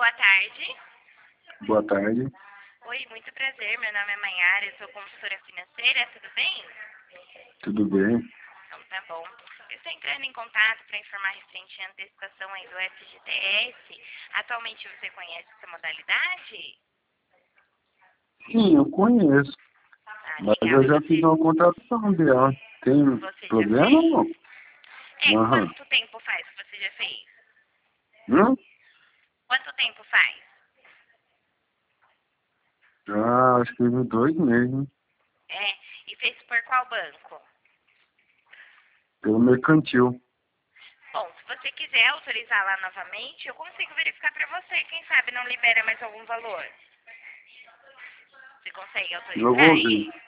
Boa tarde. Boa tarde. Oi, muito prazer. Meu nome é Maiara, eu sou consultora financeira, tudo bem? Tudo bem? Então tá bom. Eu estou entrando em contato para informar referente à antecipação aí do FGTS. Atualmente você conhece essa modalidade? Sim, eu conheço. Mas Legal. eu E já fiz você, uma contratação dela. Tem você já problema ou fez? não? Aham. Quanto tempo faz que você já fez? Hum? Quanto tempo faz? Já acho que uns 2 meses, né? E fez por qual banco? Pelo mercantil. Bom, se você quiser autorizar lá novamente, eu consigo verificar para você. Quem sabe não libera mais algum valor. Você consegue Eu autorizar vou ver. aí?